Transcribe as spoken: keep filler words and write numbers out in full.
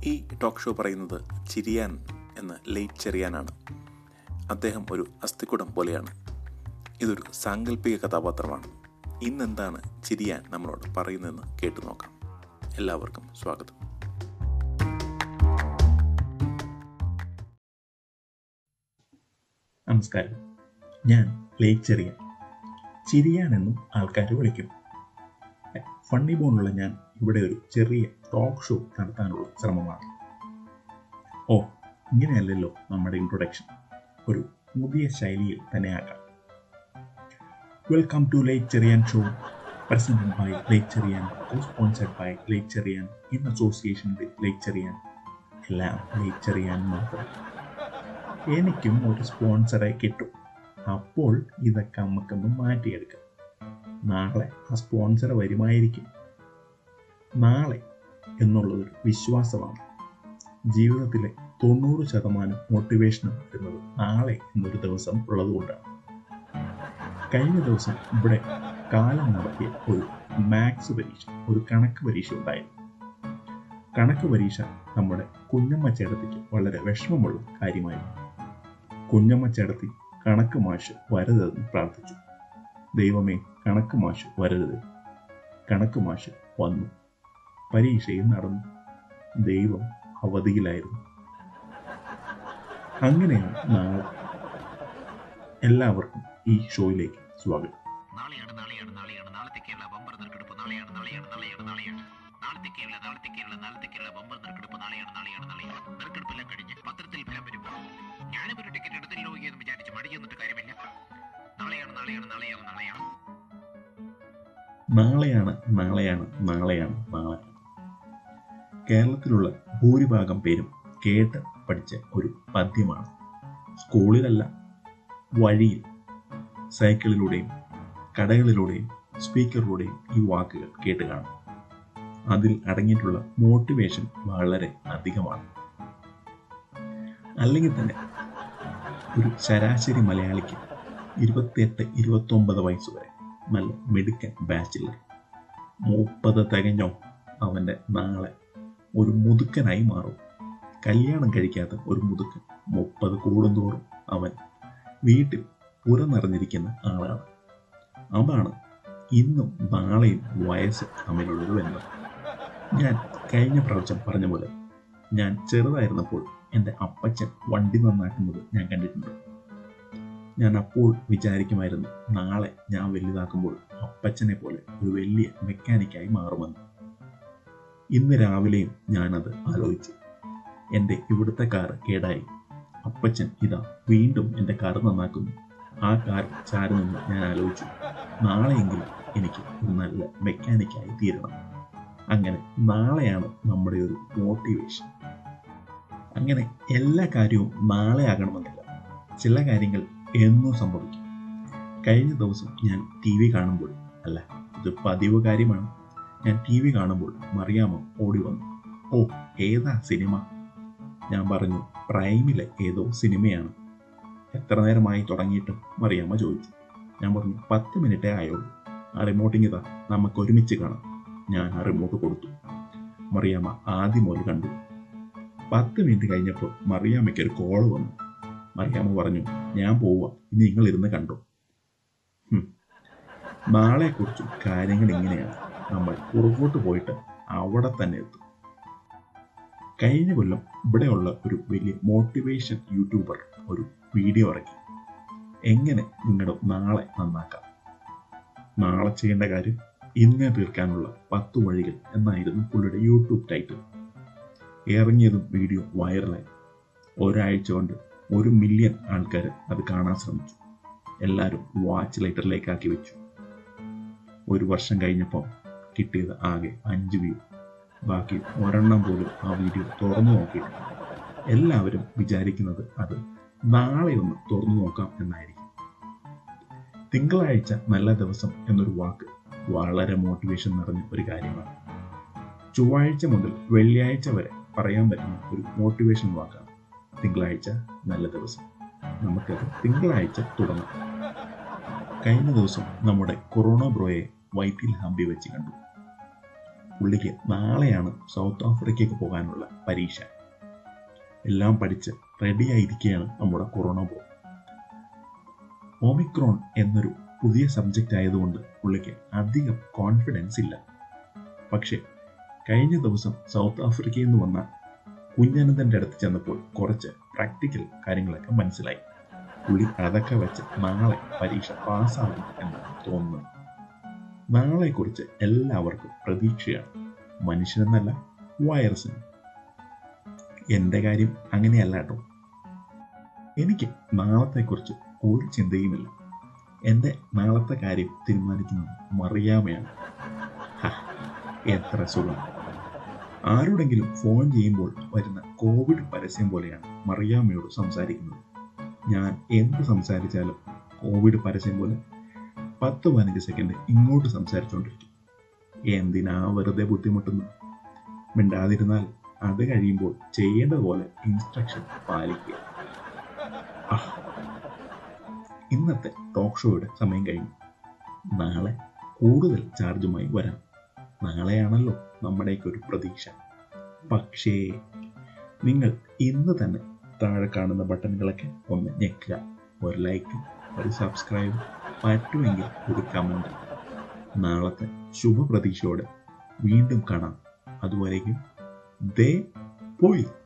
ഈ talk show പറയുന്നത് ചിരിയാൻ എന്ന ലേറ്റ് ചെറിയാനാണ്. അദ്ദേഹം ഒരു അസ്ഥിക്കുടം പോലെയാണ്. ഇതൊരു സാങ്കല്പിക കഥാപാത്രമാണ്. ഇന്നെന്താണ് ചിരിയാൻ നമ്മളോട് പറയുന്നതെന്ന് കേട്ടു നോക്കാം. എല്ലാവർക്കും സ്വാഗതം. നമസ്കാരം, ഞാൻ ലേറ്റ് ചെറിയാൻ. ചിരിയാൻ എന്നും ആൾക്കാർ വിളിക്കും. ഫണ്ണി ബോണുള്ള ഞാൻ ഇവിടെ ഒരു ചെറിയ ടോക്ക് ഷോ നടത്താനുള്ള ശ്രമമാണ്. ഓ, ഇങ്ങനെയല്ലല്ലോ നമ്മുടെ ഇൻട്രൊഡക്ഷൻ. ഒരു പുതിയ ശൈലിയിൽ തന്നെ ആക്കാം. Welcome to Late Cheriyan show, presented by Late Cheriyan, sponsored by Late Cheriyan, in association with Late Cheriyan. എല്ലാം ലേറ്റ് ചെറിയാൻ മാത്രം. എനിക്കും ഒരു സ്പോൺസറെ കിട്ടും. അപ്പോൾ ഇതൊക്കെ നമുക്കൊന്ന് മാറ്റിയെടുക്കാം. നാളെ ആ സ്പോൺസർ വരുമായിരിക്കും. നാളെ എന്നുള്ളതൊരു വിശ്വാസമാണ്. ജീവിതത്തിലെ തൊണ്ണൂറ് ശതമാനം മോട്ടിവേഷനും വരുന്നത് നാളെ എന്നൊരു ദിവസം ഉള്ളതുകൊണ്ടാണ്. കഴിഞ്ഞ ദിവസം ഇവിടെ കാലം നടത്തിയ ഒരു മാത്സ് പരീക്ഷ, ഒരു കണക്ക് പരീക്ഷ ഉണ്ടായിരുന്നു. കണക്ക് പരീക്ഷ നമ്മുടെ കുഞ്ഞമ്മ ചേട്ടത്തിക്ക് വളരെ വിഷമമുള്ള കാര്യമായിരുന്നു. കുഞ്ഞമ്മ ചേട്ടത്തി കണക്ക് മാഷ് വരരുതെന്ന് പ്രാർത്ഥിച്ചു. ദൈവമേ, കണക്ക് മാഷ് വരരുത്. കണക്ക് മാഷ് വന്നു. പരീക്ഷയും നടന്നു. ദൈവം അവധിയിലായിരുന്നു. അങ്ങനെയാണ് നാളെ. എല്ലാവർക്കും ഈ ഷോയിലേക്ക് സ്വാഗതം. നാളെയാണ് നാളെയാണ് നാളെയാണ് നാളത്തെ കേരള ബമ്പർ നറുക്കെടുപ്പ് നാളെയാണ് നാളെയാണ് നാളെയാണ് നാളെയാണ് നാളത്തെ കേരള നാളത്തെ കേരള നാളത്തെ കേരള ബമ്പർ നറുക്കെടുപ്പ് നാളെയാണ് നാളെയാണ് നാളെയാണ് നറുക്കെടുപ്പെല്ലാം കഴിഞ്ഞ് പത്രത്തിൽ ഫലം വരുമ്പോൾ ഞാനും ഒരു ടിക്കറ്റ് എടുത്തല്ലോ എന്ന് വിചാരിച്ച് മടി ചെന്നിട്ട് കാര്യമില്ല. നാളെയാണ് നാളെയാണ് നാളെയാണ് നാളെയാണ് നാളെയാണ് നാളെയാണ് നാളെയാണ് നാളെയാണ് കേരളത്തിലുള്ള ഭൂരിഭാഗം പേരും കേട്ട് പഠിച്ച ഒരു പദ്യമാണ്. സ്കൂളിലല്ല, വഴിയിൽ, സൈക്കിളിലൂടെയും കടകളിലൂടെയും സ്പീക്കറിലൂടെയും ഈ വാക്കുകൾ കേട്ട് കാണും. അതിൽ അടങ്ങിയിട്ടുള്ള മോട്ടിവേഷൻ വളരെ അധികമാണ്. അല്ലെങ്കിൽ തന്നെ ഒരു ശരാശരി മലയാളിക്ക് ഇരുപത്തിയെട്ട് ഇരുപത്തി ഒമ്പത് വയസ്സ് വരെ നല്ല മിടുക്കൻ ബാച്ചിലർ. മുപ്പത് തികഞ്ഞോ അവൻ്റെ നാളെ ഒരു മുതുക്കനായി മാറും. കല്യാണം കഴിക്കാത്ത ഒരു മുതുക്കൻ മുപ്പത് കൂടുന്തോറും അവൻ വീട്ടിൽ പുര നിറഞ്ഞിരിക്കുന്ന ആളാണ്. അതാണ് ഇന്നും നാളെയും വയസ്സ് തമ്മിലുള്ളൊരു ബന്ധം. ഞാൻ കഴിഞ്ഞ പ്രാവശ്യം പറഞ്ഞ പോലെ ഞാൻ ചെറുതായിരുന്നപ്പോൾ എൻ്റെ അപ്പച്ചൻ വണ്ടി നന്നാക്കുന്നത് ഞാൻ കണ്ടിട്ടുണ്ട്. ഞാൻ അപ്പോൾ വിചാരിക്കുമായിരുന്നു, നാളെ ഞാൻ വലുതാക്കുമ്പോൾ അപ്പച്ചനെ പോലെ ഒരു വലിയ മെക്കാനിക്കായി മാറുമെന്ന്. ഇന്ന് രാവിലെയും ഞാനത് ആലോചിച്ചു. എൻ്റെ ഇവിടുത്തെ കാറ് കേടായി. അപ്പച്ചൻ ഇതാ വീണ്ടും എൻ്റെ കാർ നന്നാക്കുന്നു. ആ കാർ ചാരി നിന്ന് ഞാൻ ആലോചിച്ചു, നാളെയെങ്കിലും എനിക്ക് ഒരു നല്ല മെക്കാനിക്കായി തീരണം. അങ്ങനെ നാളെയാണ് നമ്മുടെ ഒരു മോട്ടിവേഷൻ. അങ്ങനെ എല്ലാ കാര്യവും നാളെ ആകണമെന്നില്ല. ചില കാര്യങ്ങൾ എന്നും സംഭവിക്കും. കഴിഞ്ഞ ദിവസം ഞാൻ ടി വി കാണുമ്പോൾ, അല്ല ഇത് പതിവ് കാര്യമാണ്, ഞാൻ ടി വി കാണുമ്പോൾ മറിയാമ്മ ഓടി വന്നു. ഓ, ഏതാ സിനിമ? ഞാൻ പറഞ്ഞു, പ്രൈമിലെ ഏതോ സിനിമയാണ്. എത്ര നേരമായി തുടങ്ങിയിട്ട്? മറിയാമ്മ ചോദിച്ചു. ഞാൻ പറഞ്ഞു, പത്ത് മിനിറ്റേ ആയുള്ളൂ. ആ റിമോട്ടിങ് ഇതാ, നമുക്ക് ഒരുമിച്ച് കാണാം. ഞാൻ ആ റിമോട്ട് കൊടുത്തു. മറിയാമ്മ ആദ്യം മുതൽ കണ്ടു. പത്ത് മിനിറ്റ് കഴിഞ്ഞപ്പോൾ മറിയാമ്മയ്ക്ക് ഒരു കോള് വന്നു. മറിയാമ്മ പറഞ്ഞു, ഞാൻ പോവാ, ഇനി നിങ്ങൾ ഇരുന്ന് കണ്ടോ. നാളെക്കുറിച്ചും കാര്യങ്ങൾ ഇങ്ങനെയാണ്. നമ്മൾ പുറകോട്ട് പോയിട്ട് അവിടെ തന്നെ എത്തും. കഴിഞ്ഞ കൊല്ലം ഇവിടെയുള്ള ഒരു വലിയ മോട്ടിവേഷൻ യൂട്യൂബർ ഒരു വീഡിയോ ഇറക്കി. എങ്ങനെ നിങ്ങളുടെ നാളെ നന്നാക്കാം. നാളെ ചെയ്യേണ്ട കാര്യം ഇന്നേ തീർക്കാനുള്ള പത്ത് വഴികൾ എന്നായിരുന്നു പുള്ളിയുടെ യൂട്യൂബ് ടൈറ്റിൽ. ഇറങ്ങിയതും വീഡിയോ വൈറലായി. ഒരാഴ്ച കൊണ്ട് ഒരു മില്യൺ ആൾക്കാർ അത് കാണാൻ ശ്രമിച്ചു. എല്ലാവരും വാച്ച് ലൈറ്ററിലേക്കാക്കി വെച്ചു. ഒരു വർഷം കഴിഞ്ഞപ്പോൾ കിട്ടിയത് ആകെ അഞ്ച് വ്യൂ. ബാക്കി ഒരെണ്ണം പോലും ആ വീഡിയോ തുറന്നു നോക്കിയിട്ടില്ല. എല്ലാവരും വിചാരിക്കുന്നത് അത് നാളെ ഒന്ന് തുറന്നു നോക്കാം എന്നായിരിക്കും. തിങ്കളാഴ്ച നല്ല ദിവസം എന്നൊരു വാക്ക് വളരെ മോട്ടിവേഷൻ നിറഞ്ഞ ഒരു കാര്യമാണ്. ചൊവ്വാഴ്ച മുതൽ വെള്ളിയാഴ്ച വരെ പറയാൻ പറ്റുന്ന ഒരു മോട്ടിവേഷൻ വാക്കാണ് തിങ്കളാഴ്ച നല്ല ദിവസം. നമുക്കത് തിങ്കളാഴ്ച തുടങ്ങാം. കഴിഞ്ഞ ദിവസം നമ്മുടെ കൊറോണ ബ്രോയെ വൈറ്റിൽ ഹമ്പി വെച്ച് കണ്ടു. പുള്ളിക്ക് നാളെയാണ് സൗത്ത് ആഫ്രിക്കയ്ക്ക് പോകാനുള്ള പരീക്ഷ. എല്ലാം പഠിച്ച് റെഡിയായിരിക്കുകയാണ് നമ്മുടെ കൊറോണ ബോയ്. ഒമിക്രോൺ എന്നൊരു പുതിയ സബ്ജക്റ്റ് ആയതുകൊണ്ട് പുള്ളിക്ക് അധികം കോൺഫിഡൻസ് ഇല്ല. പക്ഷെ കഴിഞ്ഞ ദിവസം സൗത്ത് ആഫ്രിക്കയിൽ നിന്ന് വന്ന കുഞ്ഞനന്തൻ്റെ അടുത്ത് ചെന്നപ്പോൾ കുറച്ച് പ്രാക്ടിക്കൽ കാര്യങ്ങളൊക്കെ മനസ്സിലായി. പുള്ളി അതൊക്കെ വെച്ച് നാളെ പരീക്ഷ പാസ്സാകും എന്നാണ് തോന്നുന്നത്. നാളെക്കുറിച്ച് എല്ലാവർക്കും പ്രതീക്ഷയാണ്, മനുഷ്യനെന്നല്ല വൈറസിന്. എൻ്റെ കാര്യം അങ്ങനെയല്ല കേട്ടോ. എനിക്ക് നാളത്തെക്കുറിച്ച് ഒരു ചിന്തയുമില്ല. എൻ്റെ നാളത്തെ കാര്യം തീരുമാനിക്കുന്നത് മറിയാമയാണ്. എത്ര സുഖം! ആരോടെങ്കിലും ഫോൺ ചെയ്യുമ്പോൾ വരുന്ന കോവിഡ് പരസ്യം പോലെയാണ് മറിയാമ്മയോട് സംസാരിക്കുന്നത്. ഞാൻ എന്ത് സംസാരിച്ചാലും കോവിഡ് പരസ്യം പോലെ പത്ത് പതിനഞ്ച് സെക്കൻഡ് ഇങ്ങോട്ട് സംസാരിച്ചുകൊണ്ടിരിക്കും. എന്തിനാ വെറുതെ ബുദ്ധിമുട്ടുന്നു? മിണ്ടാതിരുന്നാൽ അത് കഴിയുമ്പോൾ ചെയ്യേണ്ടതുപോലെ ഇൻസ്ട്രക്ഷൻ പാലിക്കുക. ഇന്നത്തെ ടോക്ക് ഷോയുടെ സമയം കഴിഞ്ഞു. നാളെ കൂടുതൽ ചാർജുമായി വരാം. നാളെയാണല്ലോ നമ്മുടെയൊക്കെ ഒരു പ്രതീക്ഷ. പക്ഷേ നിങ്ങൾ ഇന്ന് തന്നെ താഴെ കാണുന്ന ബട്ടണുകളൊക്കെ ഒന്ന് ഞെക്കുക. ഒരു ലൈക്ക്, ഒരു സബ്സ്ക്രൈബ്, പറ്റുമെങ്കിൽ ഒരു കമൻറ്റ്. നാളത്തെ ശുഭപ്രതീക്ഷയോടെ വീണ്ടും കാണാം. അതുവരേക്കും ദേ പോയി.